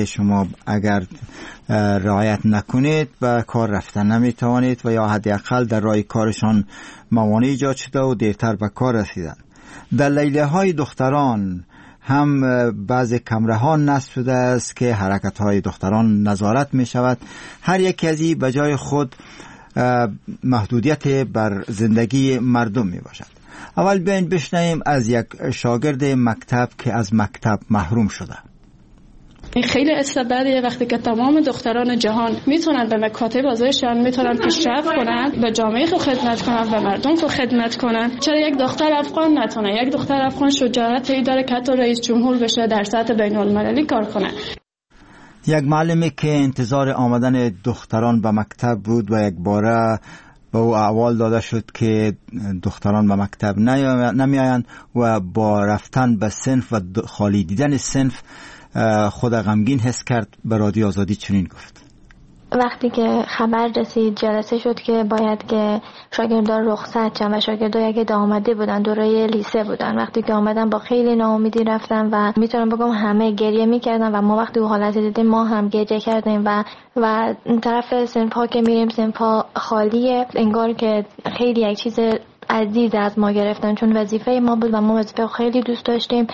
شما اگر رعایت نکنید به کار رفتن نمیتوانید و یا حداقل در راه کارشان موانع ایجاد شده و دیرتر به کار رسیدن. در لیلیه‌های دختران هم بعض کمره ها نصب شده است که حرکت های دختران نظارت می شود. هر یک از این به جای خود محدودیت بر زندگی مردم می باشد. اول بیاین بشنویم از یک شاگرد مکتب که از مکتب محروم شده. خیلی استعدادیه وقتی که تمام دختران جهان میتونن به مکاتب آزادشان میتونن پیشرفت کنن، به جامعه خود خدمت کنن، به مردم خود خدمت کنن. چرا یک دختر افغان نتونه؟ یک دختر افغان شجاعتی داره که حتی رئیس جمهور بشه، در سطح بین المللی کار کنه. یک معلمی که انتظار آمدن دختران به مکتب بود و یک باره به او احوال داده شد که دختران به مکتب نمیآیند و با رفتن به صنف و خالی دیدن صنف خود غمگین حس کرد. به رادیو آزادی چنین گفت: وقتی که خبر رسید جلسه شد که باید که شاگردان رخصت شدن و شاگردان اگه آمده بودن دوره لیسه بودن، وقتی که آمدن با خیلی ناامیدی رفتن و میتونم بگم همه گریه میکردن و ما وقتی اون حالت دیدیم ما هم گریه کردیم و طرف صنف‌ها که میریم صنف‌ها خالیه، انگار که خیلی یک چیز عزیز از ما گرفتن چون وظیفه ما بود و ما وظیفه خیلی دوست داشتیم.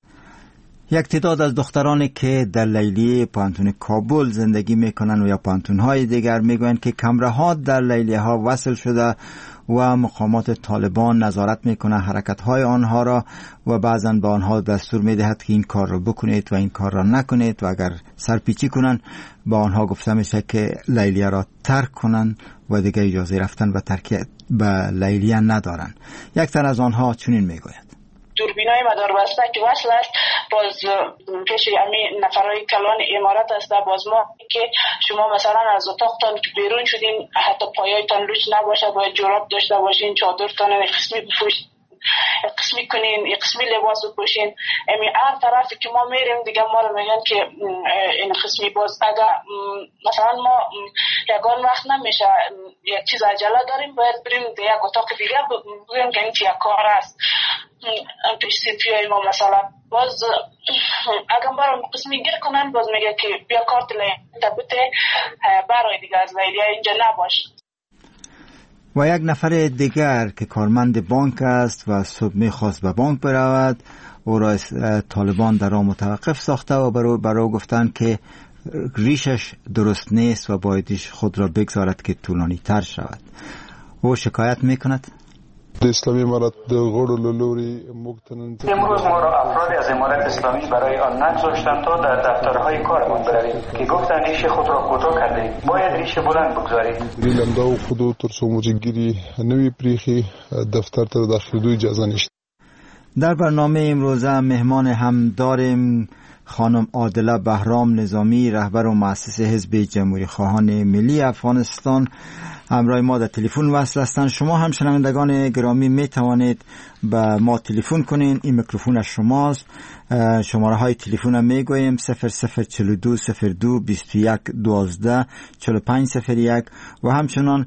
یک تعداد از دخترانی که در لیلیه پانتون کابل زندگی میکنن و یا پانتون‌های دیگر میگویند که کمره‌ها در لیلیه‌ها وصل شده و مقامات طالبان نظارت میکنه حرکت‌های آنها را و بعضاً به آنها دستور میدهد که این کار را بکنید و این کار را نکنید و اگر سرپیچی کنن با آنها گفته میشه که لیلیه را ترک کنن و دیگه اجازه رفتن و ترک به لیلیه ندارن. یک تن از آنها چنین میگوید: دوربینای مداربسته که وصل است باز پیش همین نفرای کلان امارت است. باز ما که شما مثلا از اتاقتان که بیرون شدین حتی پایایتان لوچ نباشه، باید جوراب داشته باشین، چادرتان قسمی بپوشین، قسمی کنین، قسمی لباس بپوشین. امی هر طرفی که ما میریم دیگه ما رو میگن که این قسمی. باز اگر مثلا ما یگان وقت نمیشه یک چیز عجله داریم باید بریم یک اتاق دیگه بگویم که این چیه کار است پیش سیپیای ما مثلا. باز اگر برام قسمی گیر کنن باز میگه که بیا کارت تبوته برای دیگه از لیلیه اینجا نباش. و یک نفر دیگر که کارمند بانک است و صبح میخواست به بانک برود، او را طالبان در راه متوقف ساخته و برای گفتن که ریشش درست نیست و بایدش خود را بگذارد که طولانی تر شود. او شکایت میکند: اسلامی امارت غړو لوري مختنن امروز ما را افرادی از امارت اسلامی برای آن نگذاشتند تا در دفترهای کارمان برویم که گفتند ریش خود را کوتاه کردید، باید ریش بلند بگذارید. لمدا و خودو تر څو موجګری نوی پریخي دفتر ته داخلېدو اجازه نشته. در برنامه امروزه مهمان هم داریم خانم عادله بهرام نظامی، رهبر و مؤسس حزب جمهوری خواهان ملی افغانستان. همراه ما در تلفن وصل هستند. شما هم شنوندگان گرامی می توانید به ما تلفن کنین. این میکروفون از شماست. شماره های تلفن هم می گوییم 0042 02 21 12 4501 و همچنان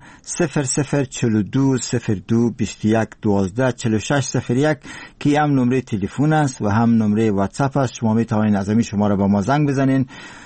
0042 02 21 12 4601 که هم نمره تلفن است و هم نمره واتساپ است. شما می توانید از این شماره به ما زنگ بزنین،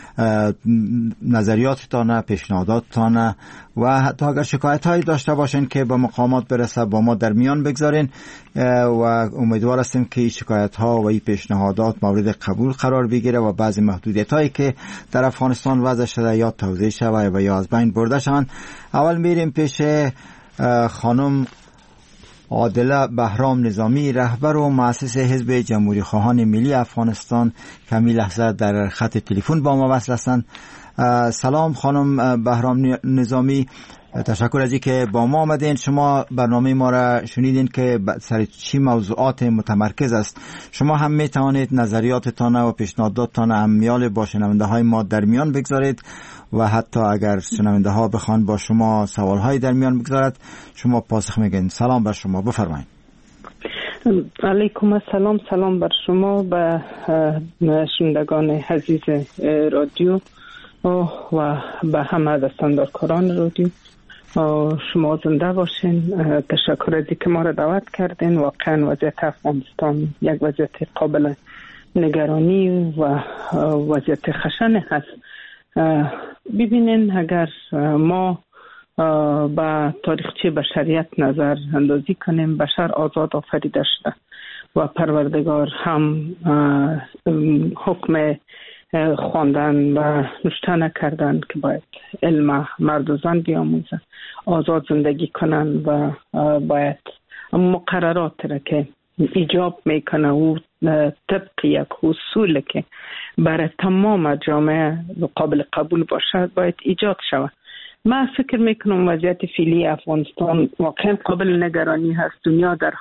نظریاتتان، پیشنهاداتتان و حتی اگر شکایت هایی داشته باشین که به مقامات برسه با ما در میان بگذارین و امیدوار هستیم که این شکایت ها و این پیشنهادات مورد قبول قرار بگیره و بعضی محدودیت هایی که در افغانستان وضع شده یا توضیح شود و یا از بین برده شوند. اول میریم پیش خانم عادله بهرام نظامی، رهبر و مؤسس حزب جمهوری خواهان ملی افغانستان که همین لحظه در خط تلفن با ما وصل هستند. سلام خانم بهرام نظامی، تشکر از اینکه با ما آمدین. شما برنامه ما را شنیدین که سر چی موضوعات متمرکز است. شما هم می توانید نظریاتتان و پیشنهاداتتان امیال با شنونده های ما در میان بگذارید و حتی اگر شنونده ها بخوان با شما سوال های در میان بگذارد شما پاسخ میگین. سلام بر شما، بفرمایید. علیکم السلام. سلام بر شما و شنوندگان عزیز رادیو و به همه دستاندارکاران رادیو. شما زنده باشین. تشکر از اینکه ما را دعوت کردین. واقعا وضعیت افغانستان یک وضعیت قابل نگرانی و وضعیت خشن هست. ببینین اگر ما با تاریخچه بشریت نظر اندازی کنیم، بشر آزاد آفریده شده و پروردگار هم حکم خواندن و نوشتن کردن که باید علم مرد و زن بیاموزن، آزاد زندگی کنن و باید مقررات را که ایجاب میکنه و طبق یک اصول که برای تمام جامعه قابل قبول باشد باید ایجاد شود. من فکر میکنم وضعیت فعلی افغانستان واقعا قابل نگرانی هست. دنیا در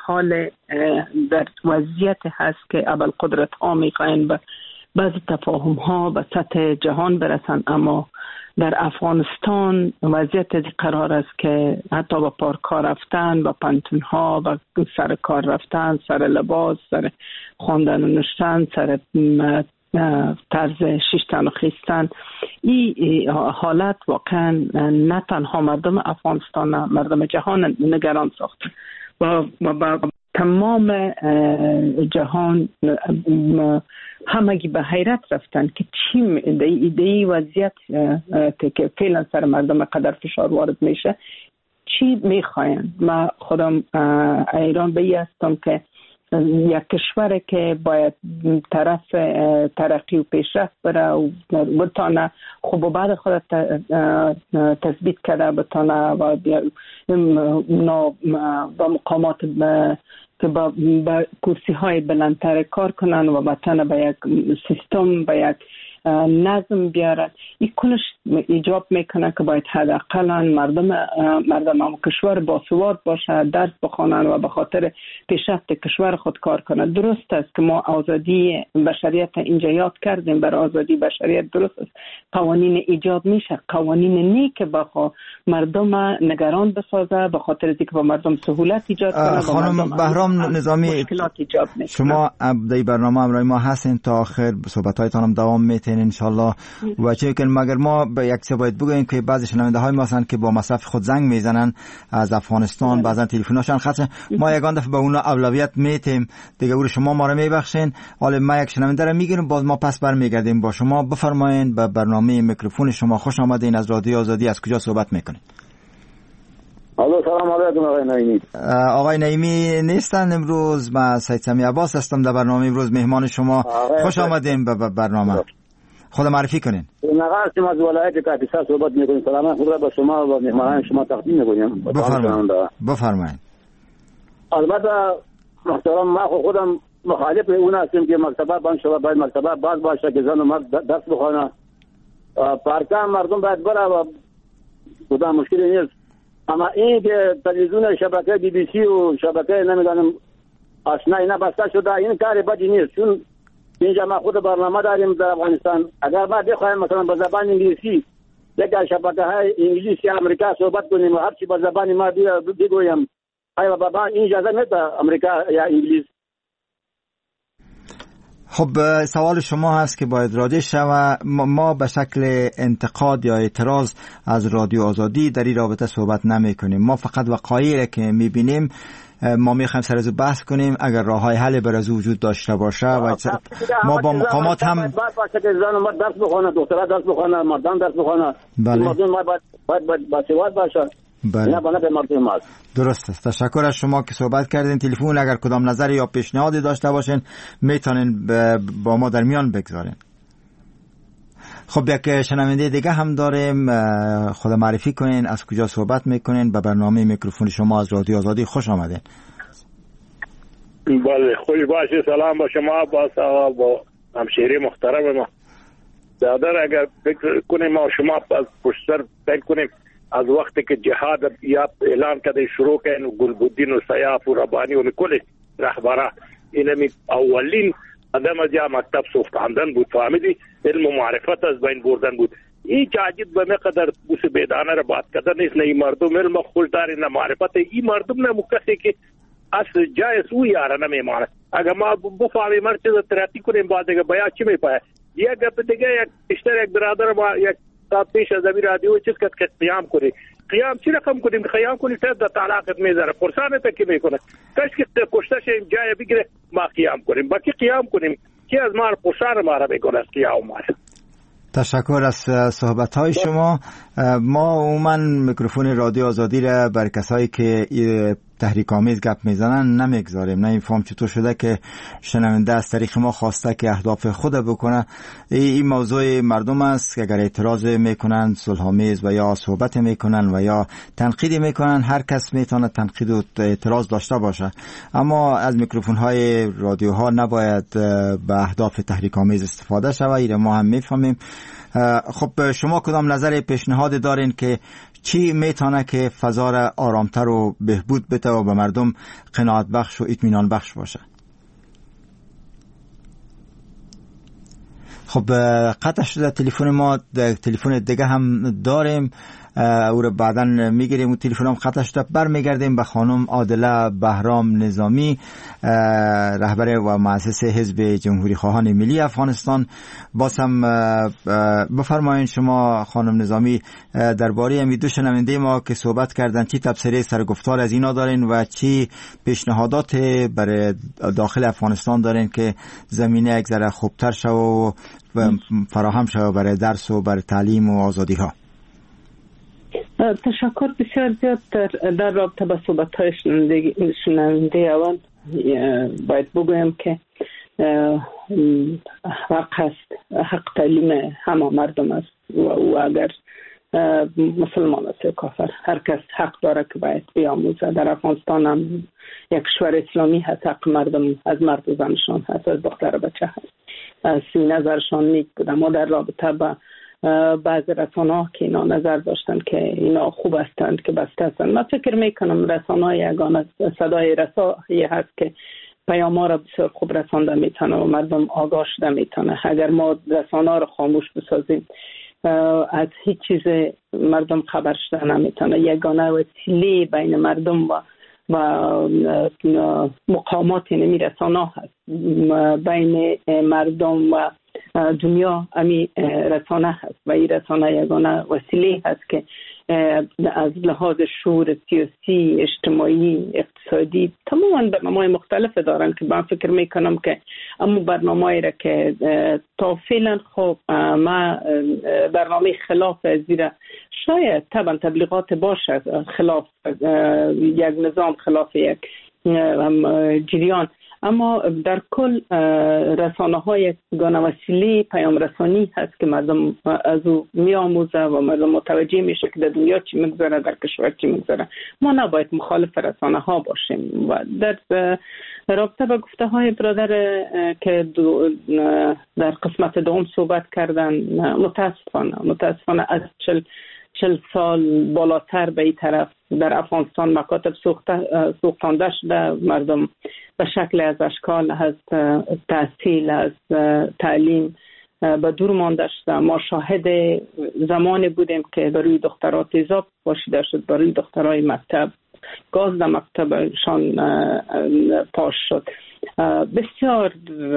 وضعیت هست که ابوالقدرت ها میخواین به بعضی تفاهم ها به سطح جهان برسن، اما در افغانستان وضعیت قرار است که حتی با پارک‌ها رفتن، با پانتون ها، با سر کار رفتن، سر لباس، سر خواندن و نوشتن، سر طرز شیشتن و خیستن، این حالت واقعا نه تنها مردم افغانستان، مردم جهان نگران ساخته و با تمام جهان همگی به حیرت رفتن که چی ایده وضعیت که فعلا سر مردم قدر فشار وارد میشه چی میخواین. من خودم ایران به هستم که یک کشوره که باید طرف ترقی و پیشرفت بره و بتانه خوب و بعد خود تثبیت کرده، بتانه و با مقامات که با کرسی های بلندتر کار کنن و بتانه به یک سیستم، به یک نظم بیارن. این کلش ایجاب میکنه که باید حداقل مردم کشور باسواد باشه، درس بخونن و به خاطر پیشرفت کشور خود کار کنن. درست است که ما آزادی بشریت اینجا یاد کردیم، برای آزادی بشریت درست است قوانین ایجاد میشه، قوانین نی که با مردم نگران بسازه، به خاطر اینکه با مردم سهولت ایجاد کنه. خانم بهرام نظامی، شما در برنامه همراه ما هستین تا آخر، صحبت‌هایتان هم دوام میتین انشالله. و چه که مگر ما به یک چیز باید بگوییم که بعضی شنونده های ما هستند که با مصرف خود زنگ میزنن از افغانستان، بعضا تلفناشون خاصه ما یگان دفعه به اونا اولویت میتیم دیگه، اول شما ما رو میبخشین. حالا ما یک شنونده رو میگیریم، باز ما پس برمیگردیم با شما. بفرمایید به برنامه میکروفون شما. خوش آمدین. از رادیو آزادی از کجا صحبت میکنید؟ الو، سلام علیکم آقای نعیمی. آقای نعیمی نیستن امروز. من سید سمی عباس هستم، در برنامه امروز مهمان شما. خوش آمدین به برنامه. خود معرفی کنین. نقاستیم از ولایت کاپیسا صحبت میکنیم. سلام خود را به شما و مهمانان شما تقدیم میکنیم. بفرمایید. البته محترم، ما خودم مخالف اون هستیم که مکتبه بند شود، باید مکتبه باز باشه که زن و مرد درس بخونه. پارکا مردم باید بره و خدا مشکلی نیست. اما این که تلویزیون شبکه بی بی سی و شبکه نمیدانم آشنا اینا بسته شده، این کار بدی نیست. چون اینجا ما خود برنامه داریم در افغانستان. اگر ما بخوایم مثلا به زبان انگلیسی یک شبکه های انگلیسی امریکا صحبت کنیم و هر چی به زبان ما بگویم، آیا بابا این اجازه میده امریکا یا انگلیس؟ خب سوال شما هست که باید رادیو شود. ما به شکل انتقاد یا اعتراض از رادیو آزادی در این رابطه صحبت نمی کنیم. ما فقط وقایعی که می بینیم ما میخوایم سر از بحث کنیم. اگر راههای حل بر از وجود داشته باشه و ما با مقامات هم باید باشه که زن و مرد درس بخونه، دخترها درس بخونه، مردان درس بخونه. مردم باید باسواد باشه. بله. درست است. تشکر از شما که صحبت کردین. تلفن اگر کدام نظری یا پیشنهادی داشته باشین میتونین با ما در میان بگذارین. خب یک شنونده دیگه هم داریم. خود معرفی کنین، از کجا صحبت میکنین؟ به برنامه میکروفون شما از رادیو آزادی خوش آمدین. بله، خوش باشی. سلام با شما، با همشهری محترم ما. دادر اگر فکر کنیم ما شما از پشتر فکر کنیم از وقتی که جهاد یا اعلان کرده شروع کردن و گلبدین و سیاف و ربانی و کل رهبرا، اینمی اولین قدم از مکتب صفتاندن بود، فهمیدی؟ علم و معرفت از بین بردن بود. این جاجد به مقدر بوس بیدانه را بات کردن نیست. نه این مردم علم خود داری نه معرفت. این مردم نه کسی که اصل جایز او یاره نمیمانه. اگر ما بفهمیم هر چیز تراتی کنیم بعد دیگه بیا چی میپایه. یک گپ دیگه، یک بیشتر یک برادر ما یک ساعت پیش از این رادیو چیز که قیام کنی. قیام چی رقم کنیم؟ قیام کنی تا در طلاقت میذاره پرسانه تا کی میکنه. کاش که کشته شیم جای بگیره ما قیام کنیم. باقی قیام کنیم کی از ما پسر ما را بگوید که اومد. تشکر از صحبت های شما. ما عموما میکروفون رادیو آزادی را بر کسایی که تحریک آمیز گپ میزنن نمیگذاریم. نمیفهم چطور شده که شنونده از طریق ما خواسته که اهداف خود بکنه. این موضوع مردم است که اگر اعتراض میکنن صلح آمیز و یا صحبت میکنن و یا تنقید میکنن، هر کس میتونه تنقید و اعتراض داشته باشه، اما از میکروفون های رادیوها نباید به اهداف تحریک آمیز استفاده شود. این ما هم میفهمیم. خب شما کدام نظر پیشنهاد دارین که چی میتونه که فضا را آرامتر و بهبود بده و به مردم قناعت بخش و اطمینان بخش باشه؟ خب قطع شده تلفن ما. تلفن دیگه هم داریم، او رو بعدا میگیریم. و تلفن هم قطع شده. برمیگردیم به خانم عادله بهرام نظامی، رهبر و مؤسس حزب جمهوری خواهان ملی افغانستان. باز هم بفرمایید شما خانم نظامی درباره همین دو شنونده ما که صحبت کردن چی تبصره سرگفتار از اینا دارین و چی پیشنهادات برای داخل افغانستان دارین که زمینه یک ذره خوبتر شو و فراهم شو برای درس و برای تعلیم و آزادی ها؟ تشکر بسیار زیاد. در رابطه با صحبت‌های شنونده اول باید بگویم که حق تعلیم همه مردم است و اگر مسلمان است یا کافر، هر کس حق داره که باید بیاموزه. در افغانستان هم یک کشور اسلامی هست، حق مردم از مرد و زنشان هست، از دختر و بچه هست. از نظرشان نیک بوده. ما در رابطه با بعض رسانه‌ها که اینا نظر داشتن که اینا خوب هستند که بسته هستند. من فکر میکنم رسانه‌ها یگانه صدای رسایی هست که پیام‌ها را بسیار خوب رسانده میتونه و مردم آگاه شده میتونه. اگر ما رسانه‌ها را خاموش بسازیم از هیچ چیز مردم خبر شده نمیتونه. یگانه وسیله بین مردم و مقامات نمی رسانه‌ها هست. بین مردم و دنیا امی رسانه هست و این رسانه یگانه وسیله هست که از لحاظ شعور سیاسی، اجتماعی، اقتصادی تماما برنامه‌های مختلف دارن که من فکر میکنم که اما برنامه‌ای را که تا فعلا خب ما برنامه خلاف زیرا شاید طبعا تبلیغات باشه خلاف یک نظام، خلاف یک جریان، اما در کل رسانه‌های یگانه وسیله پیام رسانی هست که مردم از او می‌آموزه و مردم متوجه میشه که در دنیا چی می‌گذره، در کشور چی می‌گذره. ما نباید مخالف رسانه‌ها باشیم. و در رابطه با گفته‌های برادر که در قسمت دوم صحبت کردن، متاسفانه از 40 سال بالاتر به این طرف در افغانستان مکاتب سوختانده شده. مردم به شکل از اشکال از تحصیل، از تعلیم به دور مانده شده. ما شاهد زمانی بودیم که برای دخترها تیزاب پاشیده شد، برای دخترهای مکتب گاز در مکتبشان پاش شد. بسیار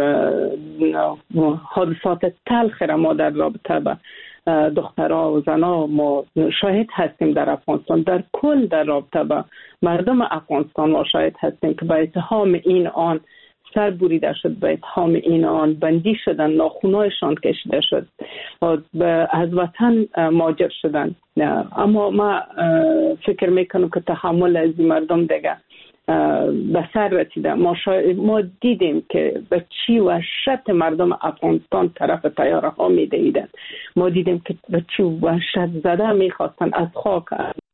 حادثات تلخ را ما در رابطه با دخترها و زنها ما شاهد هستیم در افغانستان. در کل در رابطه با مردم افغانستان ما شاهد هستیم که به اتهام این آن سر بریده شد، به اتهام این آن بندی شدن، ناخونهایشان کشیده شد، از وطن مهاجر شدن. اما ما فکر میکنم که تحمل از این مردم دیگه به سر رسیده. ما دیدیم که به چی وحشت مردم افغانستان طرف طیاره ها میدیدن. ما دیدیم که به چی وحشت زده میخواستن از خاک.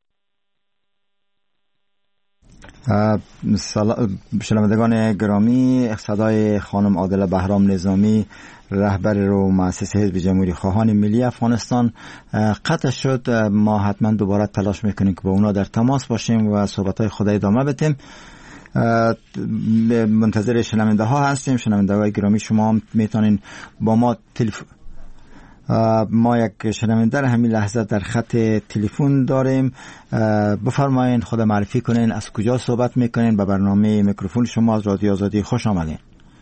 شنوندگان گرامی، صدای خانم عادله بهرام نظامی، رهبر و مؤسس حزب جمهوری خواهان ملی افغانستان قطع شد. ما حتما دوباره تلاش میکنیم که با اونا در تماس باشیم و صحبت‌های خود ادامه بدیم. منتظر شنونده ها هستیم. شنونده های گرامی، شما هم میتونین با ما ما یک شنونده همین لحظه در خط تلفن داریم. بفرمایید خود معرفی کنین، از کجا صحبت میکنین؟ به برنامه میکروفون شما از رادیو آزادی خوش آمدین.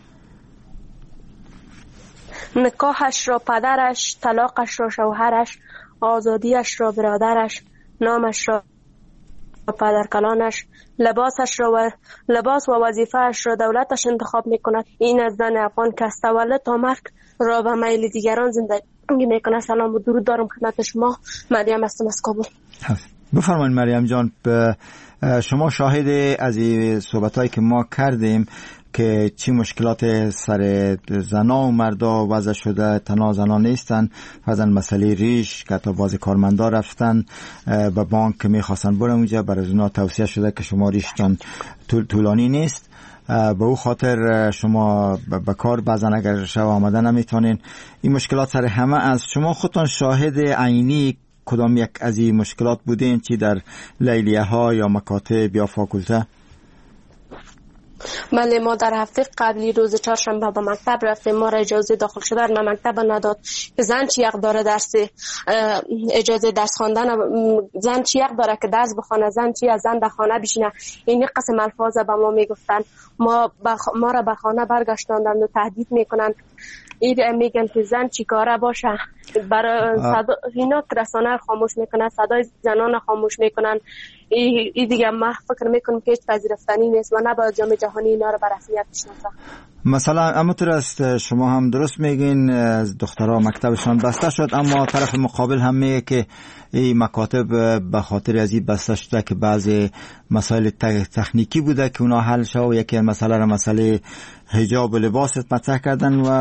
نکاحش را پدرش، طلاقش را شوهرش، آزادیش را برادرش، نامش را پدرکلانش لباس و وظیفه‌اش را دولتش انتخاب میکند. این از زن افغان که از تولد تا مرگ را به میل دیگران زندگی میکنه. سلام و درود دارم خدمت شما. مریم هستم از کابل. بفرمایید مریم جان، شما شاهد از این صحبتایی که ما کردیم که چی مشکلات سر زنا و مردا وضع شده. تنها زنا نیستن، فرضاً مسئله ریش که تا بعضی کارمندا رفتن به بانک میخواستن برن اونجا، برای اونا توصیه شده که شما ریشتان طولانی نیست، به او خاطر شما به کار بعضا اگر شب آمده نمیتونین. این مشکلات سر همه از شما خودتان شاهد عینی کدام یک از این مشکلات بودین، چی در لیلیه ها یا مکاتب یا فاکولته؟ بله، ما در هفته قبلی روز چهارشنبه به مکتب رفتیم. ما را اجازه داخل شدن به مکتب نداد که زن چی حق داره درس اجازه درس خواندن، زن چی حق داره که درس بخونه، زن چی از زن در خانه بشینه. این قسم الفاظ به ما میگفتن. ما را به خانه برگشتاندن و تهدید میکنن. این میگن که زن چی کاره باشه. برای اینا رسانه خاموش میکنن، صدای زنان خاموش میکنن. این دیگه ما فکر میکنم که هیچ پذیرفتنی نیست و نباید جامعه جهانی اینا رو به رسمیت بشناسه. مثلا همونطور است، شما هم درست میگین دخترها مکتبشان بسته شد، اما طرف مقابل هم میگه که این مکاتب به خاطر از این بسته شده که بعضی مسائل تکنیکی بوده که اونا حل شد. یکی مسئله حجاب و لباس مطرح کردن و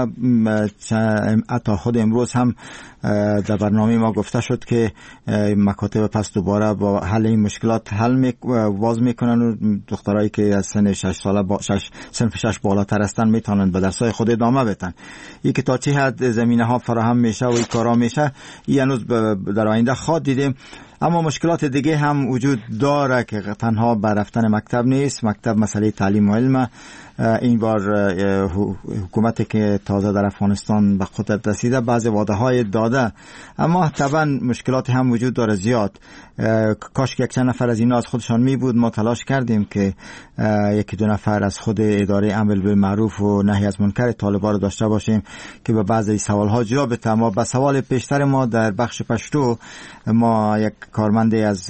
حتی خود امروز هم در برنامه ما گفته شد که مکاتب پس دوباره با حل این مشکلات واز میکنن و دخترایی که از سن 6 ساله صنف 6 بالاتر هستن میتونن به درسای خود ادامه بدن. این که تا چه حد زمینه ها فراهم میشه و این کارا میشه این هنوز در آینده خواهد دیدیم. اما مشکلات دیگه هم وجود داره که تنها بر رفتن مکتب نیست. مکتب مسئله تعلیم و علم. این بار حکومتی که تازه در افغانستان به قدرت رسیده بعضی وعده های داده، اما طبعا مشکلات هم وجود داره زیاد. کاش که یک چند نفر از اینا از خودشان می بود. ما تلاش کردیم که یکی دو نفر از خود اداره امر بالمعروف و نهی از منکر طالبان رو داشته باشیم که به بعضی سوال ها جواب بده. ما به سوال پیشتر ما در بخش پشتو ما یک کارمند از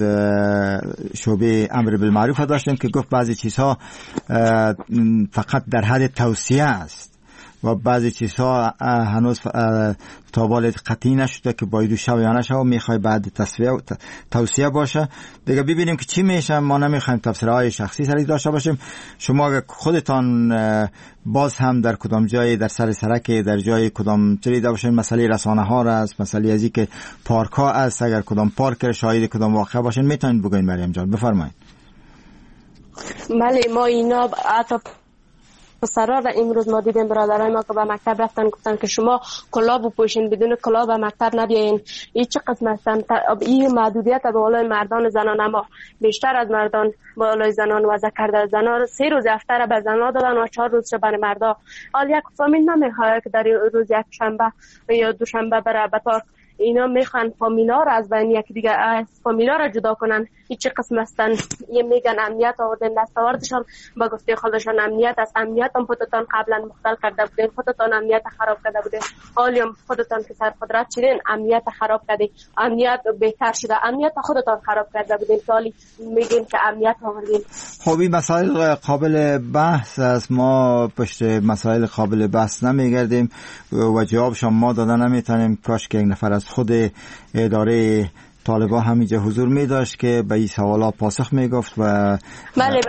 شعبه امر بالمعروف داشتیم که گفت بعضی چیزها فقط در حد توصیه است و بعضی چیزها هنوز تا بالای قطعی نشده که باید شو یا نشو، میخوای بعد توصیه باشه دیگه. ببینیم که چی میشه. ما نمیخوایم تفسیرهای شخصی سری داشته باشیم. شما خودتان باز هم در کدام جای در سرک در جای کدام چریده باشین، مسئله رسانه ها است، مسئله ازی که پارک ها است، اگر کدام پارک شاهد کدام واقعه باشین میتونید بگوین. مریم جان بفرمایید. بله، ما اینا حتی پسرا را امروز ما دیدیم برادرای ما که به مکتب رفتن گفتن که شما کلاه بپوشین، بدون کلاه به مکتب نبیاین. این چه قسم هستن؟ این محدودیت به بالای مردان زنان، اما بیشتر از مردان بالای زنان وضع کرده. زنان 3 روز هفته را به زنان دادن و 4 روز برای مردا. حال یک فامیل نمیخواد که در روز یک شنبه یا دوشنبه بره به پارک. اینا میخوان فامیلا را از بین یکی دیگه فامیلا را جدا کنن. هیچ قسم هستن. یه میگن امنیت آوردن دستاوردشان با گفته خودشان امنیت است. امنیت هم خودتان قبلا مختل کرده بودین، خودتان امنیت خراب کرده بودین، حالی هم خودتان که سر قدرت شدین امنیت خراب کردین. امنیت بهتر شده، امنیت خودتان خراب کرده بودین، حالی میگین که امنیت آوردین. خب این مسائل قابل بحث است. ما پشت مسائل قابل بحث نمیگردیم و جوابشان ما دادن نمیتونیم. کاش که یک نفر از خود اداره طالبان همینجا حضور می داشت که به این سوالا پاسخ می گفت. و بله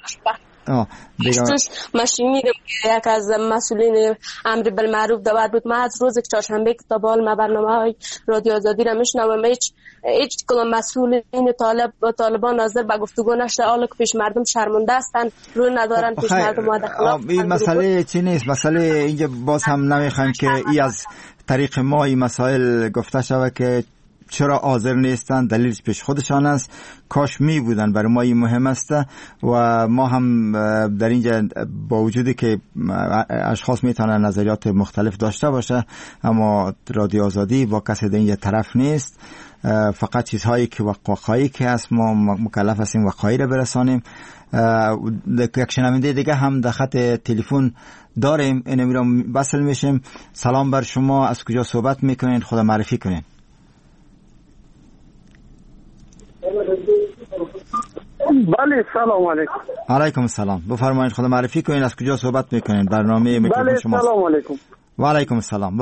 ماشینی که یک از مسئولین امر بالمعروف دعوت بود. من از روز چهارشنبه که تا به حال برنامه‌های رادیو آزادی را میشنوم، هیچ کدام مسئولین طالبان حاضر به گفتگو نشده. حالا که پیش مردم شرمنده هستن، رو ندارن پیش مردم مداخله. این مسئله چی نیست. مسئله اینجا باز هم نمیخوایم که ای از طریق ما این مسائل گفته شود که چرا حاضر نیستن. دلیلش پیش خودشان است. کاش می بودن. برای ما این مهم است و ما هم در اینجا با وجودی که اشخاص میتونن نظریات مختلف داشته باشه، اما رادیو آزادی با کسی در اینجا طرف نیست. فقط چیزهایی که وقایعی که هست ما مکلف هستیم وقایع را برسانیم. یک شنونده دیگه هم در خط تلفن داریم، اینمی را وصل میشیم. سلام بر شما، از کجا صحبت میکنین؟ خدا معرفی کنین. بله سلام علیکم. علیکم السلام. بفرمایید خود معرفی کنین، از کجا صحبت میکنین؟ برنامه میکروفون شماست. بله سلام علیکم. و علیکم السلام.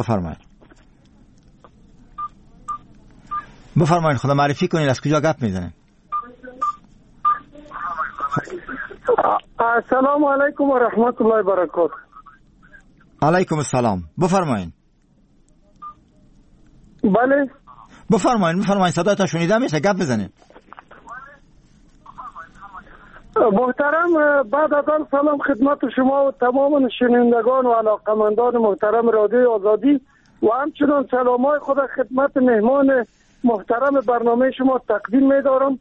بفرمایید خود معرفی کنین، از کجا گپ میزنین؟ السلام علیکم و رحمت الله و برکاته. علیکم السلام. بفرمایید. بله بفرمایید صدایتان شنیده میشه، گپ بزنید. محترم، بعد از آن سلام خدمت شما و تمام شنوندگان و علاقمندان محترم رادیو آزادی و همچنان سلامای خود خدمت مهمان محترم برنامه شما تقدیم می‌دارم.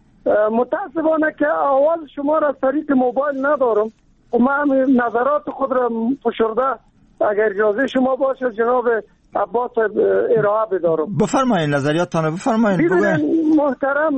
متاسفانه که اول شما را از طریق موبایل ندارم و من نظرات خود را فشرده اگر اجازه شما باشه جناب عباس ارائه بدارم. بفرمایید نظریاتتان بفرمایید. محترم،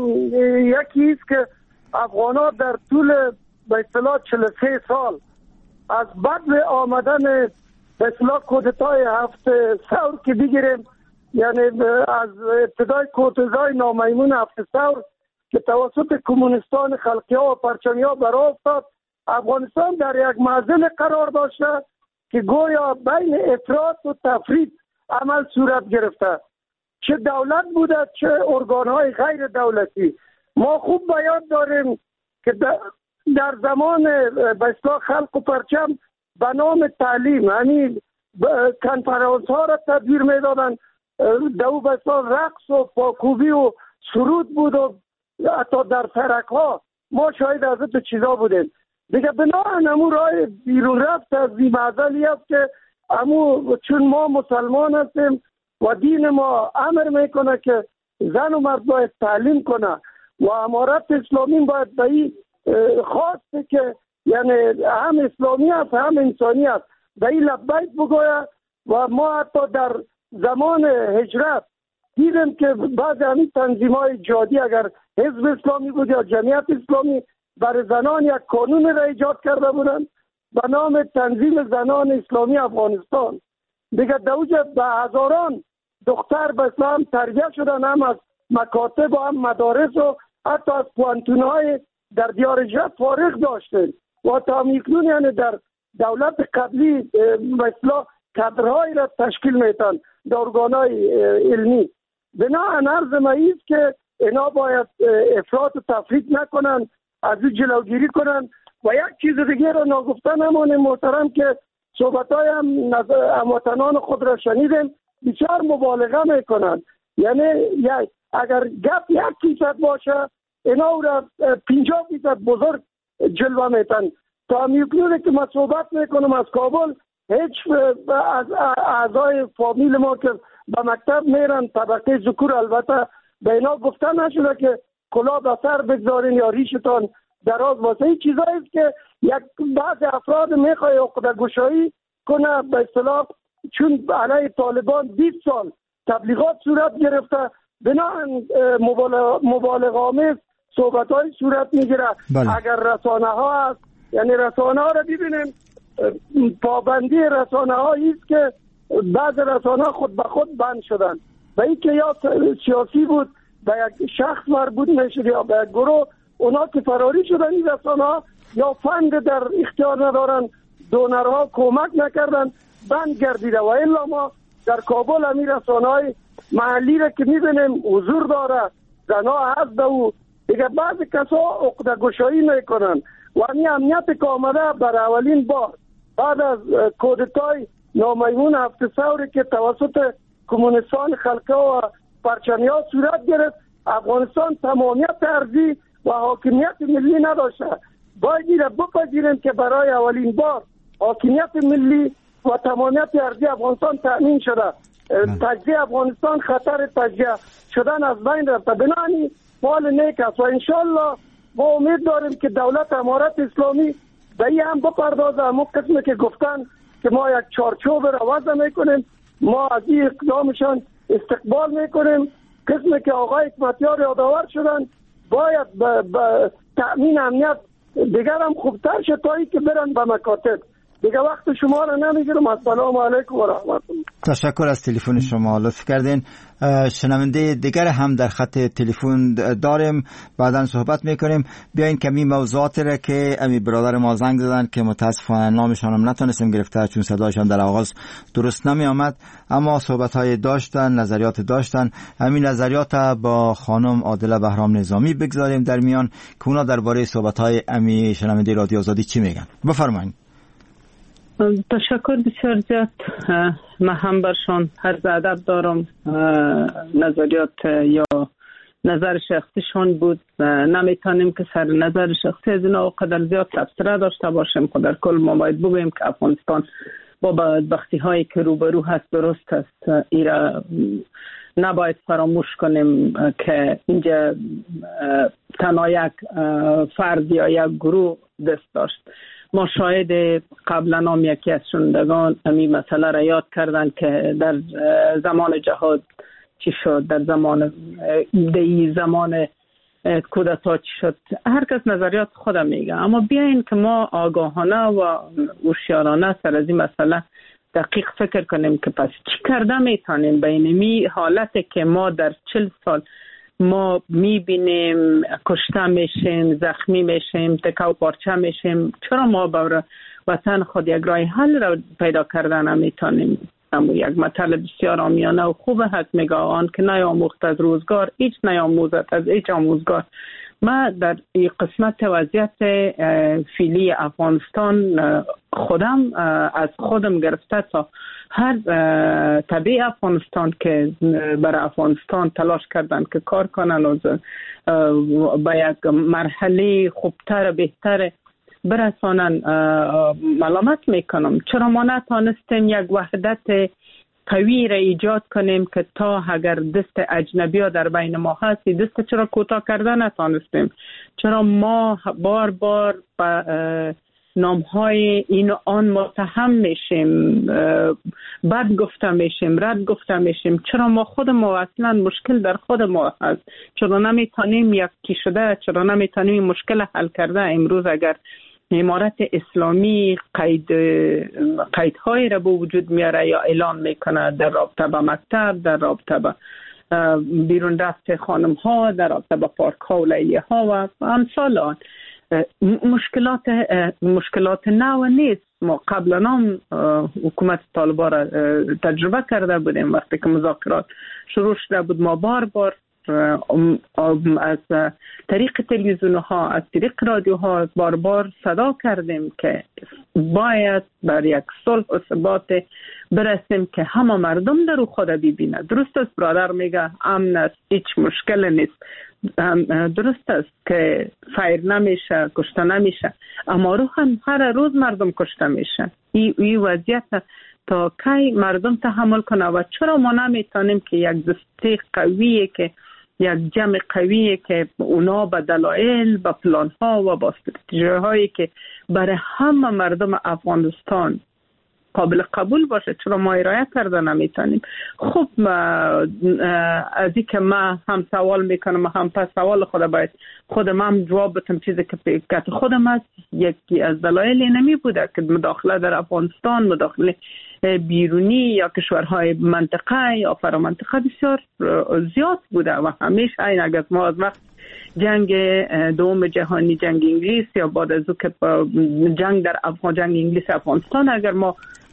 یکی است که افغان‌ها در طول به اصطلاح 43 سال از بعد آمدن به اصطلاح کودتای 7 ثور که بگیریم، یعنی از ابتدای کودتای نامیمون 7 ثور که توسط کمونیستان خلقی‌ها و پرچمی‌ها برآ افتاد، افغانستان در یک معضل قرار داشته که گویا بین افراط و تفرید عمل صورت گرفته، چه دولت بوده چه ارگان‌های غیر دولتی. ما خوب به یاد داریم که در زمان به اصطلاح خلق و پرچم به نام تعلیم یعنی کنفرانس ها را تدبیر میدادن، دو به اصطلاح رقص و پاکوبی و سرود بود و حتی در سرک ها ما شاهد از این چیزا بودیم. دیگه بنابراین امو راه بیرون رفت از این معضلی است که امو چون ما مسلمان هستیم و دین ما امر میکنه که زن و مرد باید تعلیم کنه و امارت اسلامی باید به این خواسته که یعنی هم اسلامی است هم انسانی است به این لبیک بگوید. و ما حتی در زمان هجرت دیدیم که بعض همین تنظیم‌های جهادی اگر حزب اسلامی بود یا جمعیت اسلامی برای زنان یک قانون را ایجاد کرده بودند به نام تنظیم زنان اسلامی افغانستان. دیگه دوجه به هزاران دختر به اسلام تربیت شدن، هم از مکاتب و هم مدارس و حتی از پوانتون‌های در دیار جد فارغ داشتن و تا میکنون یعنی در دولت قبلی مثلا کادرهایی را تشکیل میتن در ارگان‌های علمی. بنابراین عرض مایید که اینا باید افراط و تفرید نکنن، از این جلوگیری کنن. و یک چیز دیگه را نگفته نمانیم محترم که صحبت‌های هموطنان خود را شنیدیم، بسیار مبالغه میکنن. یعنی اگر گپ 1% باشه اینا را 50% بزرگ جلوه میتن. تا میکنه که من صحبت میکنم از کابل، هیچ از اعضای فامیل ما که به مکتب میرن طبقه ذکور البته به اینا گفته نشده که کلاه به سر بگذارین یا ریشتان دراز واسه. این چیزایی است که یک بعض افراد میخواه عقده گشایی کنه به اصطلاح، چون علیه طالبان 20 سال تبلیغات صورت گرفته، بنابراین مبالغه آمیز صحبت های صورت میگیره. اگر رسانه ها هست یعنی رسانه ها را ببینیم، پابندی رسانه هایی است که بعض رسانه ها خود به خود بند شدن و این که یا سیاسی بود به یک شخص مربوط میشد یا به یک گروه، اونا که فراری شدن این رسانه ها یا فند در اختیار ندارن، دونرها کمک نکردن، بند گردیده. و الا ما در کابل همین رسانه های محلی را که میبینیم حضور داره، زنها هست و دیگه بعضی کسا عقده گشایی میکنن و همین امنیت که آمده بر اولین بار بعد از کودتای نامیمون 7 ثوری که توسط کمونیستان خلقه و پرچمی ها صورت گرفت، افغانستان تمامیت ارضی و حاکمیت ملی نداشته. باید را بپذیریم که برای اولین بار حاکمیت ملی و تمامیت ارضی افغانستان تأمین شده. تجزیه افغانستان خطر تجزیه شدن از بین رفته. بنابراین حال نیک است و انشالله ما امید داریم که دولت امارت اسلامی به این هم بپردازه. همون قسمی که گفتن که ما یک چارچوب را وضع میکنیم، ما از این اقدامشان استقبال میکنیم. قسمی که آقای حکمتیار یادآور شدن باید به تأمین امنیت دیگر هم خوبتر شد تا ای که برن به مکاتب. دیگه وقت شما را نمیگیرم. السلام علیکم و رحمت الله. تشکر از تلفن شما، لطف کردین. شنونده دیگر هم در خط تلفن داریم، بعداً صحبت میکنیم. بیاین کمی موضوعات را که امی برادر ما زنگ زدن که متاسفانه نامشان هم نتونستیم گرفته چون صدایشان در آغاز درست نمی آمد، اما صحبت های داشتن، نظریات داشتن. همین نظریات با خانم عادله بهرام نظامی بگذاریم در میان که اونا درباره صحبت های امی شنونده رادیو آزادی چی میگن. بفرمایید. تشکر بسیار زیاد. من هم برشان عرض ادب دارم. نظریات یا نظر شخصیشان بود، نمیتونیم که سر نظر شخصی از اینا قدر زیاد تبصره داشته باشیم. خود در کل ما باید بگوییم که افغانستان با بدبختی هایی که روبرو هست درست است. ایرا نباید فراموش کنیم که اینجا تنها یک فرد یا یک گروه دست داشت. ما شاهد قبلا هم یکی از شنوندگان این مسئله را یاد کردن که در زمان جهاد چی شد، در زمان کودتا چی شد. هر کس نظریات خودم میگه، اما بیاین که ما آگاهانه و هوشیارانه سر از این مسئله دقیق فکر کنیم که پس چی کرده میتونیم بین می حالتی که ما در 40 سال ما میبینیم کشته میشیم، زخمی میشیم، تکه و پارچه میشیم، چرا ما برای وطن خود یک راه حل را پیدا کردن نمیتونیم؟ اما یک مطلب بسیار عامیانه و خوبه هست، میگه آن که نیاموخت از روزگار هیچ نیاموزد از هیچ آموزگار. ما در این قسمت وضعیت فعلی افغانستان خودم از خودم گرفته تا هر طبیع افغانستان که برای افغانستان تلاش کردن که کار کنن و به یک مرحله خوبتر بهتر برسانن، ملامت میکنم چرا ما نتانستیم یک وحدت قوی را ایجاد کنیم که تا اگر دست اجنبی ها در بین ما هستی دست چرا کوتاه کردن نتانستیم؟ چرا ما بار بار به نامهای این و آن متهم میشیم، بد گفته میشیم، رد گفته میشیم؟ چرا ما خود ما اصلا مشکل در خود ما هست؟ چرا نمیتونیم یکی شده؟ چرا نمیتونیم مشکل حل کرده؟ امروز اگر امارت اسلامی قیدهای را به وجود میاره یا اعلان میکنه در رابطه با مکتب، در رابطه با بیرون رفت خانم ها، در رابطه با پارک ها و لیلیه ها و امثال آن، مشکلات نو نیست. ما قبلا هم حکومت طالبان را تجربه کرده بودیم. وقتی که مذاکرات شروع شده بود ما بار بار از طریق تلویزیون ها، از طریق رادیو ها بار بار صدا کردیم که باید بر یک صلح و ثبات برسیم که همه مردم در خود ببینه. درست است برادر میگه امن است، هیچ مشکل نیست. درست است که فایر نمیشه، کشته نمیشه، اما روحاً هر روز مردم کشته میشه. این وضعیت تا کی مردم تحمل کنه و چرا ما نمیتونیم که یک دسته قویه که یک جمع قویه که اونا با دلایل، با پلان ها و با استراتژی هایی که برای همه مردم افغانستان قابل قبول باشه چرا ما ارائه کرده نمیتونیم؟ خب از این که من هم سوال میکنم هم پس سوال خودم هم جواب بدم چیزی که خودم هست. یکی از دلایل نمی بوده که مداخله در افغانستان، مداخله بیرونی یا کشورهای منطقه یا فرامنطقه بسیار زیاد بوده و همیشه این اگر ما از وقت جنگ دوم جهانی، جنگ انگلیس یا بعد از او که جنگ در جنگ انگلیس افغانستان اگر ما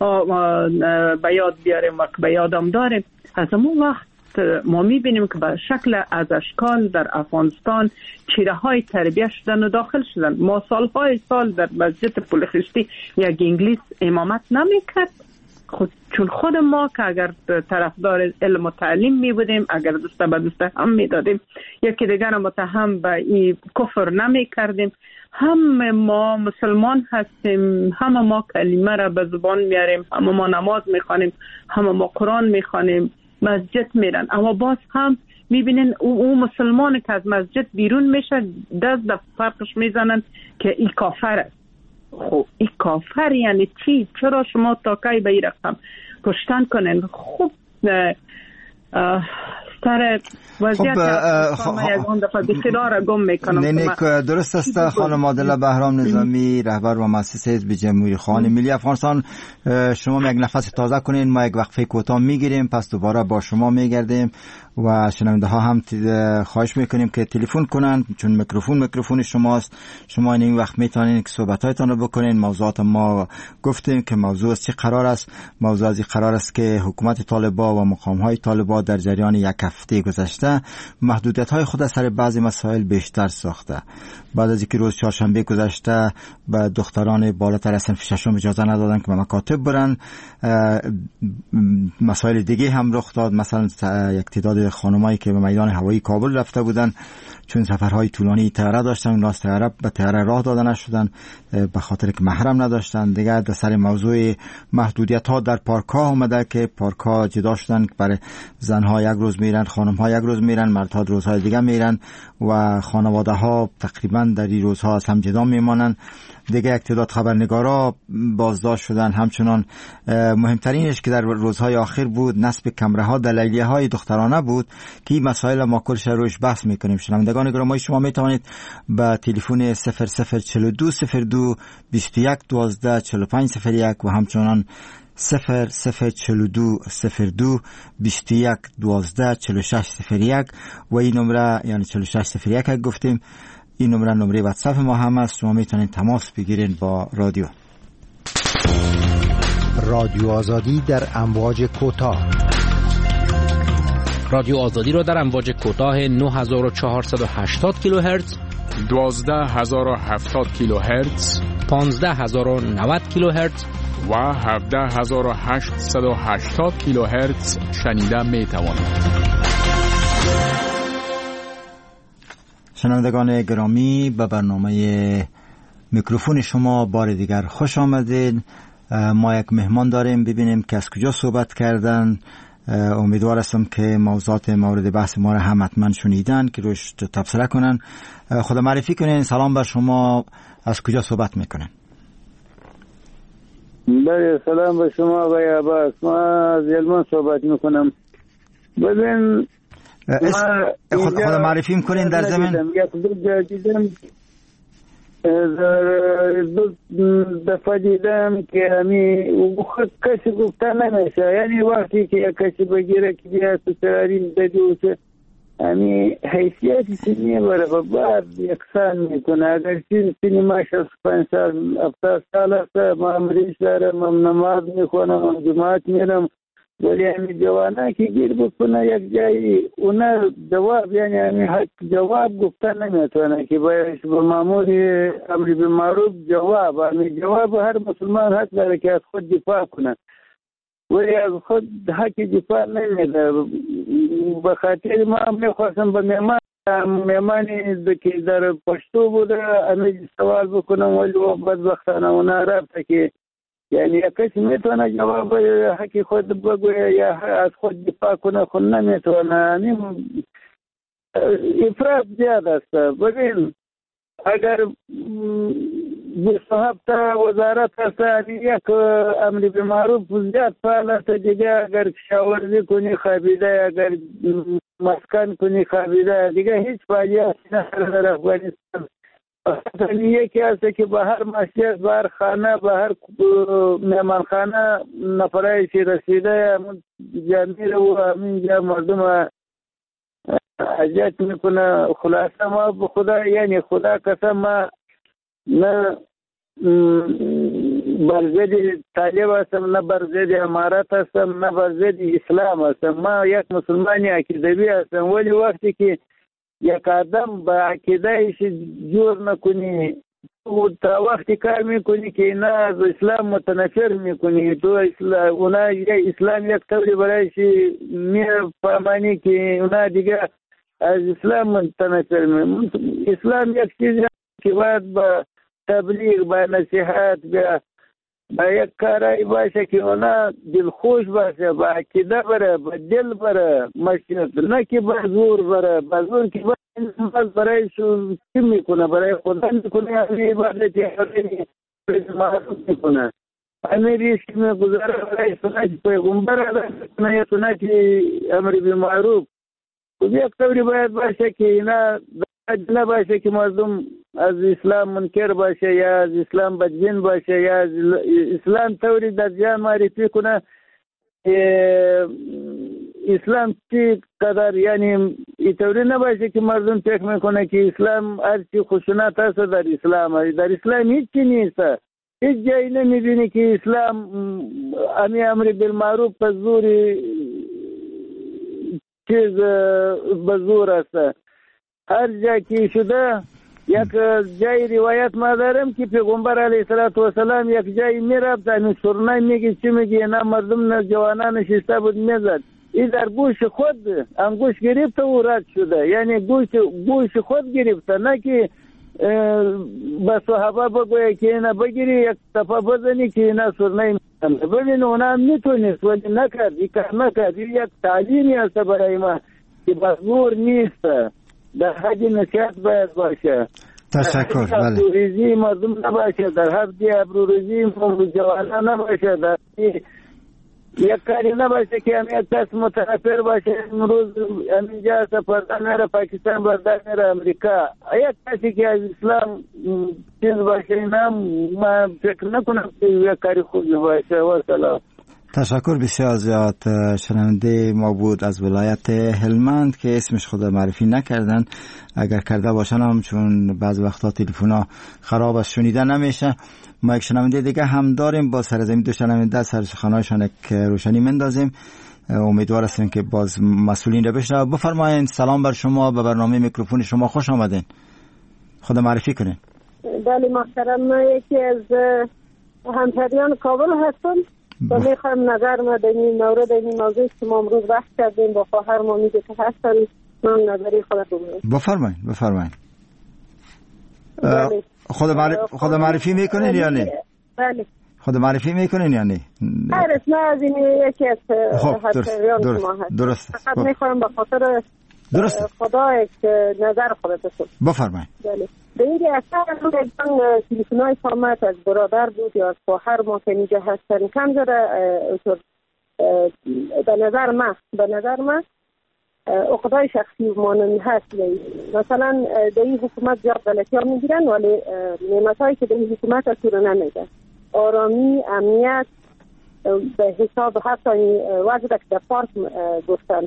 به یاد بیاریم و به یادم داریم، از اون وقت ما میبینیم که به شکل از اشکال در افغانستان چیره های تربیه شدن و داخل شدن. ما سالهای سال در مسجد پولخشتی یک انگلیس امامت نمیکرد، چون خود ما که اگر طرفدار علم و تعلیم می بودیم، اگر دست به دست هم می دادیم، یکی دیگر متهم به این کفر نمی کردیم. همه ما مسلمان هستیم، همه ما کلمه را به زبان میاریم، همه ما نماز میخوانیم، همه ما قرآن میخوانیم، مسجد میرن، اما باز هم میبینین او مسلمان که از مسجد بیرون میشه دست در فرقش میزنن که این کافر است. خب این کافر یعنی چی؟ چرا شما تا کی به این رقم کشتن کنین؟ خب بدتر وضعیت از اون دفعه بسیار را گم میکنم. درست است خانم عادله بهرام نظامی، رهبر و مؤسس حزب جمهوری خواهان ملی افغانستان. شما یک نفس تازه کنین، ما یک وقفه کوتاه میگیریم، پس دوباره با شما میگردیم و شنونده ها هم خواهش میکنیم که تلفن کنن، چون میکروفون شماست. شما این وقت میتونین که صحبتایتان رو بکنین. موضوعات ما گفتیم که موضوع از چی قرار است. موضوع از این قرار است که حکومت طالبان و مقام های طالبان در جریان یک هفته گذشته محدودیت های خود سر بعضی مسائل بیشتر ساخته. بعد از اینکه روز چهارشنبه گذشته به دختران بالاتر از صنف ششم اجازه ندادن که به مکاتب برن، مسائل دیگه هم رخ داد. مثلا یک تعداد خانمایی که به میدان هوایی کابل رفته بودن، چون سفرهای طولانی طیاره داشتن، اونها طیاره به طیاره راه داده نشدن به خاطر که محرم نداشتن. دیگه در سر موضوع محدودیت ها در پارک ها اومده که پارک ها جدا شدن، برای زنها یک روز میرن، خانم ها یک روز میرن، مردها روزهای دیگه میرن و خانواده ها تقریبا در این روزها از هم جدا میمانن. دیگه یک تعداد خبرنگارا بازداشت شدن. همچنان مهمترینش که در روزهای آخر بود نصب کمره ها در لیلیه های دخترانه بود که این مسائل ما کلش روش بحث میکنیم. شنوندگان گرامی، شما میتوانید با تلفن 0042 02 21 12 45 01 و همچنان 0042 02 21 12 46 01 و این نمره یعنی 46 01 گفتیم، این نمره واتساپ ما هم است. شما میتونید تماس بگیرید با رادیو آزادی در امواج کوتاه. رادیو آزادی را در امواج کوتاه 9480 کیلوهرتز، 12070 کیلوهرتز، 15090 کیلوهرتز و 17880 کیلوهرتز شنیده می توانید. شنوندگان گرامی، به برنامه میکروفون شما بار دیگر خوش آمدید. ما یک مهمان داریم، ببینیم که از کجا صحبت کردن. امیدوار هستم که موضوعات مورد بحث ما را هم حتما شنیدن که روش تبصره کنن. خود معرفی کنین. سلام بر شما، از کجا صحبت میکنن؟ بله، سلام به شما آقای عباس، ما از یلمان صحبت میکنم. ببین خود معرفی میکنین در زمین؟ دو دفعه دیدم که همی خود کسی گفته نمیشه، یعنی وقتی که یک کسی بگیره که بیا تو تراریم بدوشه همی حیثیتی سینی بره و بعد یکسان میکنه. اگر سینی 65 سال 70 سال است، ما مریض دارم، من نماز میخونم، من جماعت میرم، ولی همی جوانه که گیر بکنه یک جایی اونا جواب، یعنی همی حق جواب گفته نمیتونه که باید به مامور امر بالمعروف جواب، همی جواب هر مسلمان حق داره که از خود دفاع کنه، ولی از خود حق دفاع نمیده. به خاطر ما میخواستم به میمانی که در پشتو بوده همی سوال بکنم، ولی بدبختانه اونا رفته که یعنی یک کسی میتونه جواب حقی خود بگویه یا از خود دفاع کنه، خود نمیتونه. افراط زیاد است. ببین اگر 27 تا وزارت است، یک امر بالمعروف زیاد فعال است دیگه، اگر شاورزی کنی خوابیده، اگر مسکن کنی خوابیده، دیگه هیچ فعالیت نداره در افغانستان. یکی هست که به هر مسجد، به هر خانه، به هر مهمانخانه نفرایشی رسیده، همون جمعی رو همینجا مردم حاجت میکنه. خلاصه ما به خدا، یعنی خدا قسم، ما نه برزد طالب هستم، نه برزد امارت هستم، نه برزد اسلام هستم. ما یک مسلمانی عقیدوی هستم، ولی وقتی که یک آدم با عقیده ایش جور نکنی، تا وقتی کار میکنی که اینا از اسلام متنفر میکنی، تو اونا اسلام یک طوری برایش میفهمانی که اونا دیگه از اسلام متنفر میکنی. اسلام یک چیزی که باید با تبلیغ، با نصیحت، با یک کارایی باشه که اونا دلخوش باشه، با عقیده بره، با دل بره مسجد، نه که با زور بره. با زور که باید برای چی میکنه؟ برای خدا میکنه، یعنی عبادت حرمی معروف میکنه، همه ریش که میگذاره برای سنت پیغمبر ادا میکنه یا سنت امر بالمعروف. یک طوری باید باشه که اینا نباشه که مردم از اسلام منکر باشه یا از اسلام بدبین باشه یا از اسلام طوری در جان معرفی کنه اسلام چی قدر، یعنی اینطوری نباشه که مردم فکر میکنه که اسلام هرچی خشونت هست در اسلام. در اسلام هیچ چی نیست، هیچ جایی نمیبینی که اسلام امی امر بالمعروف به زور چیز به زور است. هر جا که شده یک جای روایت ما دارم که پیغمبر علیه السلام یک جایی میرفت همین سرنه میگه چی میگه نه مردم نه جوانان نشسته بود میزد، این در گوش خود انگوش گرفته و رد شده، یعنی گوش خود گرفته، نه که به صحابه بگویه که اینا بگیری یک دفعه بزنی که اینا سرنه میزنه. ببین اونا هم میتونست ولی نکرد، این کار نکرد. یک تعلیمی هست برای ما که بزرگ نیست، در حد نصیحت باید باشه. تشکر. بله. ابروریزی مردم نباشه، در حد ابروریزی جوانان نباشه، در یک کاری نباشه که همین کس متنفر باشه. امروز همینجا سفردن میره پاکستان، بردن میره امریکا، یک کسی که از اسلام چیز باشه اینا من فکر نکنم که یک کاری خوبی باشه. و سلام. تشکر بسیار زیاد. شنونده ما بود از ولایت هلمند که اسمش خود معرفی نکردن، اگر کرده باشن هم چون بعض وقتا تلفن‌ها خراب است شنیده نمیشه. ما یک شنونده دیگه هم داریم، با سرزمین دو شنونده سر سخنانشان که روشنی مندازیم. امیدوار هستیم که باز مسئولین رو بشنوه. بفرمایید. سلام بر شما، به برنامه میکروفون شما خوش آمدین. خود معرفی کنین. بله محترم، من یکی از همشهریان کابل هستم و میخوایم نظر ما در این مورد این موضوع که ما امروز بحث کردیم با خواهر ما میگه که هستن، من نظری خودت بگویم. بفرمایید. خود معرفی میکنین یا نه؟ بله. خود معرفی میکنین یا نه؟ نه از این یکی از همشهریان شما هست. درست. فقط میخوایم به خاطر خدا که نظر خودت بگویم. بفرمایید. بله. به این اثر هم تلفن‌های فامت از برادر بود یا از خواهر ما که اینجا هستن کم داره. به نظر من عقدای شخصی مانند هست. مثلا در این حکومت زیاد غلطی ها میگیرن ولی نعمت هایی که در این حکومت از رو نمیگن، آرامی، امنیت، به حساب حتی وضع که در پارک گفتن،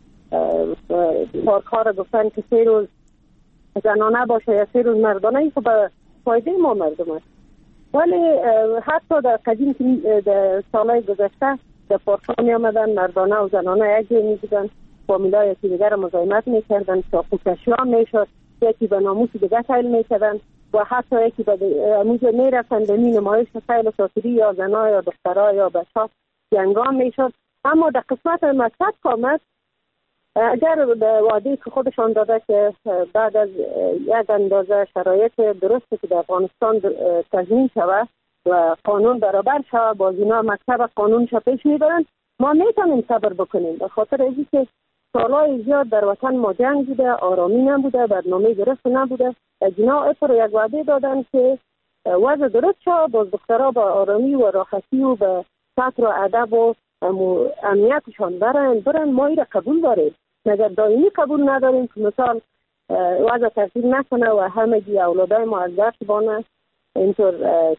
پارک ها را گفتن که 3 روز زنانه باشه یا 3 روز مردانه، این به فایده ما مردم است. ولی حتی در قدیم که در سالهای گذشته در پارک ها می آمدن مردانه و زنانه یک جای می دیدن، فامیلای یکی دیگر مزاحمت می کردن، چاقوکشی ها می شد، یکی به ناموس دیگه تایل می کردن و حتی یکی به اموز می رفتن به نمایش تایل ساتری یا زنها یا دخترها یا بچه ها جنگام می شد. اما در قسمت مقصد کامت اگر به وعده که خودشان داده که بعد از یک اندازه شرایط درسته که در افغانستان تضمین شود و قانون برابر شود، باز اینا مکتب قانونش پیش میبرن، ما میتونیم صبر بکنیم. به خاطر اینکه که سالهای زیاد در وطن ما جنگ بوده، آرامی نبوده، برنامه درست نبوده. اینا اثر یک وعده دادن که وضع درست شود، باز دخترها به آرامی و راحتی و به سطر و ادب و امنیتشان برن. ما این را قبول داریم، مگر دائمی قبول نداریم که مثال وضع ترتیب نکنه و همگی اولادای ما از درس بانه. اینطور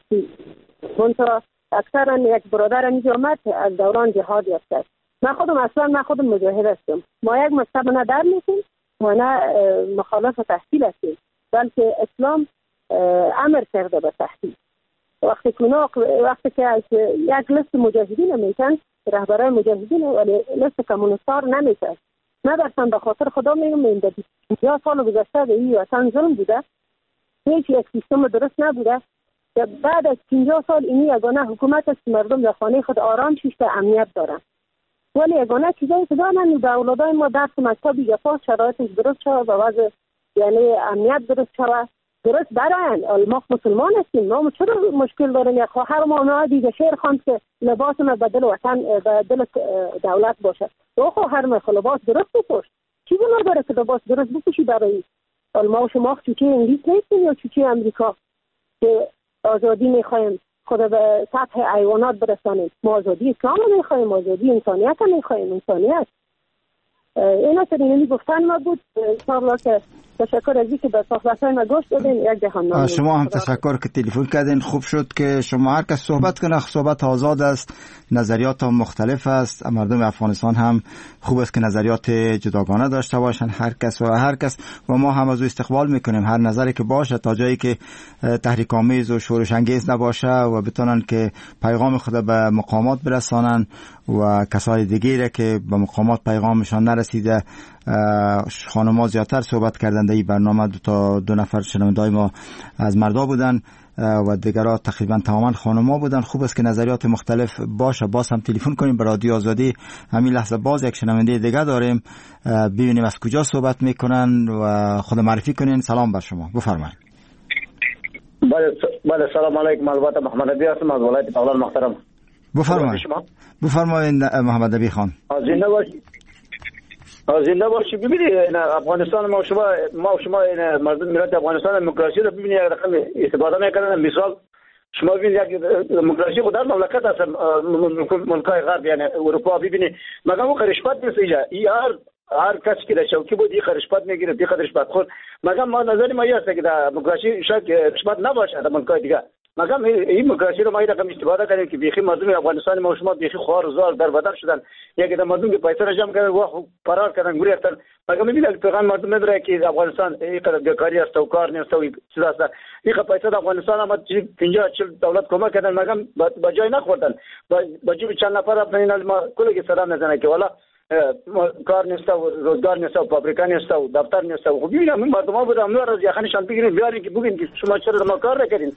منطقه اکثرا یک برادر اینجا آمد از دوران جهاد یافته. من خودم مجاهد هستم. ما یک مکتب نه در نیستیم و نه مخالف تحصیل هستیم، بلکه اسلام امر کرده به تحصیل. وقتی که یک لیست مجاهدین میتن، رهبرای مجاهدین ولی لیست کمونیستار نمیتن. ندرسن به خاطر خدا میگم این 50 سال گذشته در این وطن ظلم بوده، هیچ یک سیستم درست نبوده. بعد از 50 سال اینی یگانه حکومت است که مردم در خانه خود آرام شیشته امنیت دارن، ولی یگانه چیزایی که دارن به اولادای ما درس مکتبی یا پاس شرایطش درست شود و وضع یعنی امنیت درست شود، درست براین. ما مسلمان هستیم، ما چرا مشکل داریم؟ یا خواهر ما دیگه شعر خواند که لباس ما بدل وطن بدل دولت باشه. تو خواهر ما لباس درست بپوش، چی بنا داره که لباس درست بپوشی برای ما و شما چوچه انگلیس نیستیم یا چوچه امریکا که آزادی میخوایم خود به سطح حیوانات برسانیم؟ ما آزادی اسلام میخوایم، آزادی انسانیت میخوایم. انسانیت اینا که اینمی گفتن ما بود. انشاءالله که تشکر از اینکه به صحبت‌های ما گوش دادین. یک جهان شما هم تشکر که تلفن کردین. خوب شد که شما هر کس صحبت کنه، صحبت آزاد است، نظریات هم مختلف است. مردم افغانستان هم خوب است که نظریات جداگانه داشته باشن، هر کس و ما هم از او استقبال میکنیم هر نظری که باشه، تا جایی که تحریک آمیز و شورش انگیز نباشه و بتونن که پیغام خود به مقامات برسانن و کسای دیگه که به مقامات پیغامشان نرسیده. خانم‌ها زیادتر صحبت کردند در این برنامه، دو نفر شنونده‌های ما از مردا بودن و دیگرها تقریبا تماما خانم‌ها بودن. خوب است که نظریات مختلف باشه. باز هم تلفن کنیم به رادیو آزادی. همین لحظه باز یک شنونده دیگه داریم، ببینیم از کجا صحبت میکنن و خود معرفی کنین. سلام بر شما، بفرمایید. بله سلام علیکم. البته محمد نبی هستم از ولایت بغلان محترم. بفرمایید محمد نبی خان. زنده باشی. ببینید افغانستان ما شما مردم ملت افغانستان دموکراسی رو ببینید یک رقم استفاده میکنن. مثال شما ببینید یک دموکراسی خود در مملکت است، ملکای غرب یعنی اروپا. ببینید مگه اون رشوت نیست اینجا. هر کسی که در چوکی بود این رشوت میگیره، این رشوت خود. مگه ما نظر ما است که در دموکراسی شاید رشوت نباشه در ملکای دیگه. مگه این دموکراسی رو ما این رقم استفاده کنیم که بیخی مردم افغانستان ما شما بیخی خوار و زار در بدر شدن. یک مردم که پیسه را جمع کردن و فرار کردن گریختن. مگه میبینید پیغام مردم نداره که افغانستان این قدر بیکاری است و کار نیست و چیزا است. این پیسه در افغانستان آمد 50-40 دولت کمک کردن، مگه با جای نخوردن. با جیب چند نفر رفتن ما کلی سلام نزنه که والا کار نیست و روزگار نیست و فابریکا نیست و دفتر نیست. و ببینم این مردم ها بودم نور از یخنشان بگیرین بیارین که بگین که شما چرا ما کار نکردین.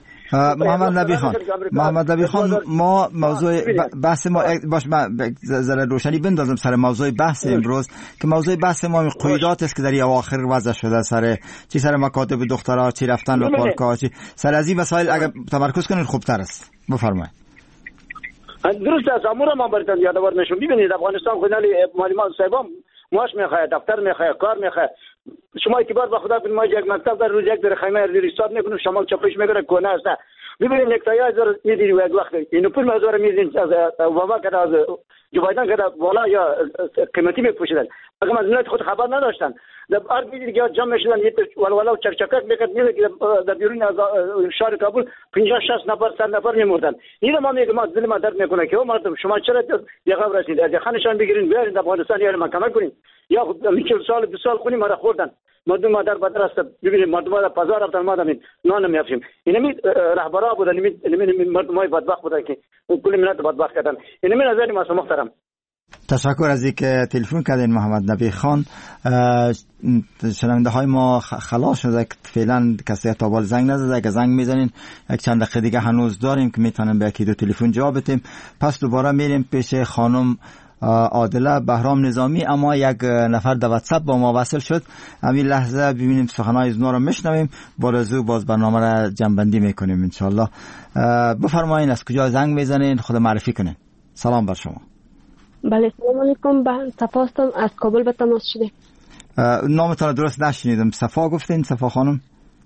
محمد نبی خان ما موضوع بحث ما باش ذره روشنی بندازم سر موضوع بحث امروز که موضوع بحث ما قیودات است که در اواخر وضع شده سر مکاتب دخترها چی رفتن به پارک‌ها چی سر از این مسائل اگر تمرکز کنین خوبتر است. بفرمایید. درست است. امور ما براتون یادآور نشون. ببینید افغانستان خودی معلمان صاحبان معاش میخواد، دفتر میخواد، کار میخواد. شما اعتبار به خدا بین ما یک مکتب در روز یک در خیمه ریستاد میکنه، شما چپش میکنه کنه است. ببینید نکتای از میدید و یک وقت اینو پر مزار میدین از وبا کده از جو بایدن کده والا یا قیمتی میپوشیدن. اگر مزنات خود خبر نداشتن در هر میدید که جمع میشدن یه والا چکچکک میکرد میگه که در بیرون از شهر کابل 50-60 نفر 100 نفر میمردن. اینو ما میگم دل ما درد میکنه که مردم شما چرا یقاب رسید از خانشان بگیرین بیارین افغانستان یا ما کمک کنین یا 40 سال 20 سال خونی ما را خوردن. مردم ما در بدر است. ببینید مردم ما در بازار رفتن ما دامین نان میافیم. اینمی رهبرا بودن، اینمی مردمای بدبخت بودن که کل ملت بدبخت کردن. اینمی نظر ما محترم. تشکر از اینکه تلفن کردین محمد نبی خان. شنونده های ما خلاص شده که فعلا کسی تا بال زنگ نزده. اگه زنگ میزنین یک چند دقیقه دیگه هنوز داریم که میتونیم به یکی دو تلفن جواب بدیم. پس دوباره میریم پیش خانم عادله بهرام نظامی. اما یک نفر در واتساپ با ما وصل شد. همین لحظه ببینیم سخنهای از اونا رو میشنویم، باز برنامه را جنبندی میکنیم انشالله. بفرمایین از کجا زنگ میزنین، خود معرفی کنین. سلام بر شما. بله سلام علیکم. صفا هستم از کابل به تماس شده. نامتان درست نشنیدم. صفا گفتین؟ صفا خانم؟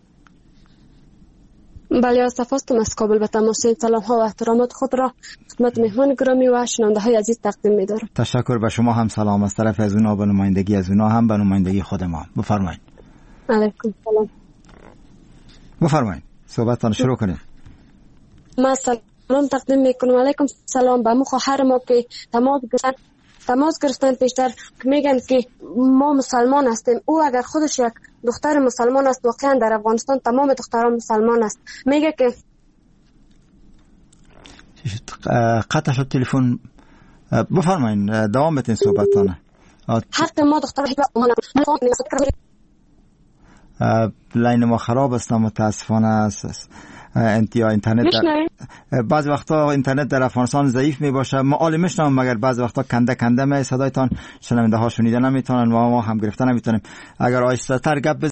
بله از صفا هستم از کابل به تماس شده. سلام ها و احترامات خود را خدمت مهمان گرامی و شنونده های عزیز تقدیم می‌دارم. تشکر. به شما هم سلام از طرف از اونا، به نمایندگی از اونا هم به نمایندگی خود ما. بفرمایید. علیکم سلام. بفرمایید صحبتتان شروع کنید. ما سلام تقدیم میکنم. علیکم سلام. به خواهر ما که تماس گرفتن پیشتر میگن که ما مسلمان هستیم. او اگر خودش یک دختر مسلمان است، واقعا در افغانستان تمام دختران مسلمان است. میگه که قطع شد تلفن. بفرمایید دوام بدین صحبتتان. حق ما دختر لاین ما خراب است متاسفانه است. اینترنت بعض وقتا اینترنت در افغانستان ضعیف می باشه. ما عالی میشنم مگر بعض وقتا کنده می صدایتان شنونده ها شنیده نمیتونن و ما هم گرفته نمیتونیم. اگر آهسته تر گپ